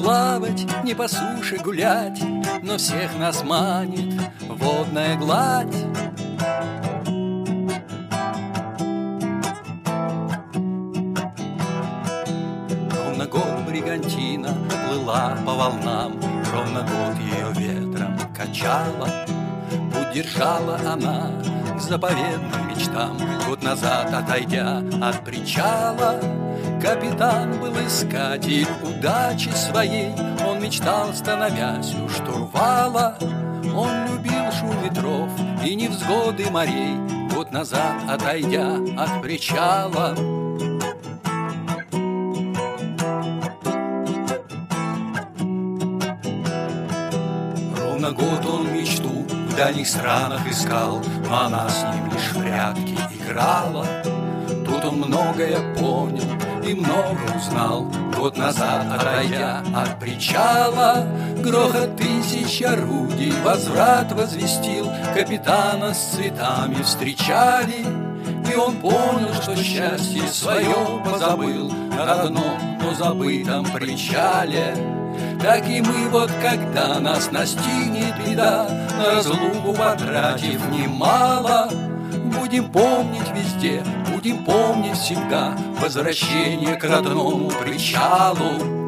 плавать, ни по суше гулять, но всех нас манит водная гладь. Ровно год бригантина плыла по волнам, ровно год ее ветром качала. Путь держала она к заповедным мечтам. Год назад, отойдя от причала, капитан был искатель удачи своей. Он мечтал, становясь у штурвала. Он любил шум ветров и невзгоды морей. Год назад, отойдя от причала, ровно год он мечту в дальних странах искал, но она с ним лишь в прятки играла. Тут он многое понял и много узнал. Год назад, отойдя от причала, грохот тысяч орудий возврат возвестил. Капитана с цветами встречали, и он понял, что счастье свое позабыл на родном, но забытом причале. Так и мы вот, когда нас настигнет беда, на разлуку потратив немало, будем помнить везде, будем помнить всегда возвращение к родному причалу.